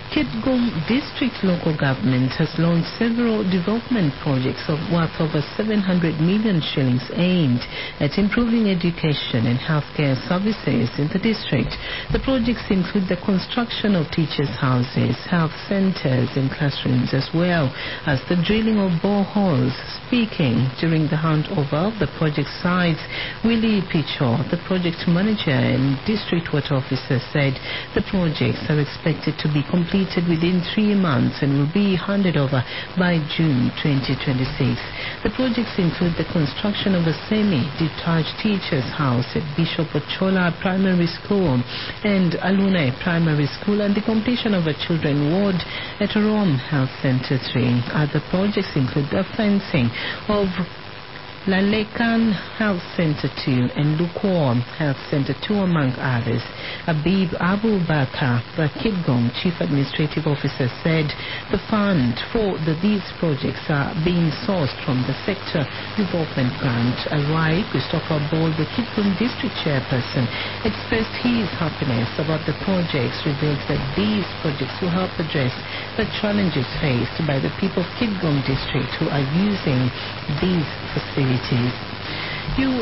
Kitgum District Local Government has launched several development projects worth over 700 million shillings aimed at improving education and healthcare services in the district. The projects include the construction of teachers' houses, health centers and classrooms, as well as the drilling of boreholes. Speaking during the handover of the project sites, Willie Picho, the project manager and district water officer, said the projects are expected to be completed within 3 months and will be handed over by June 2026. The projects include the construction of a semi-detached teacher's house at Bishop Ochola Primary School and Aluna Primary School, and the completion of a children's ward at Rome Health Center 3. Other projects include the fencing of Lalekan Health Center 2 and Lukewarm Health Center 2, among others. Abib Abu Bakr, the Kitgum Chief Administrative Officer, said the fund for these projects are being sourced from the Sector Development Grant. Alwai Christopher Ball, the Kitgum District Chairperson, expressed his happiness about the projects, revealed that these projects will help address the challenges faced by the people of Kitgum District who are using these facilities. You